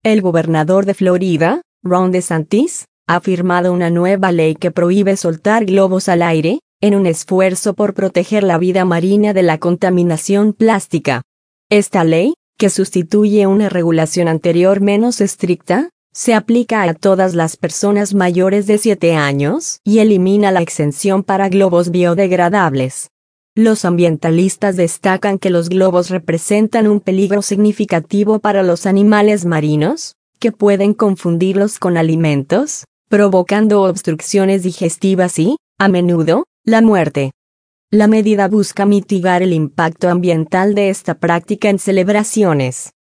El gobernador de Florida, Ron DeSantis, ha firmado una nueva ley que prohíbe soltar globos al aire, en un esfuerzo por proteger la vida marina de la contaminación plástica. Esta ley, que sustituye una regulación anterior menos estricta, se aplica a todas las personas mayores de 7 años y elimina la exención para globos biodegradables. Los ambientalistas destacan que los globos representan un peligro significativo para los animales marinos, que pueden confundirlos con alimentos, provocando obstrucciones digestivas y, a menudo, la muerte. La medida busca mitigar el impacto ambiental de esta práctica en celebraciones,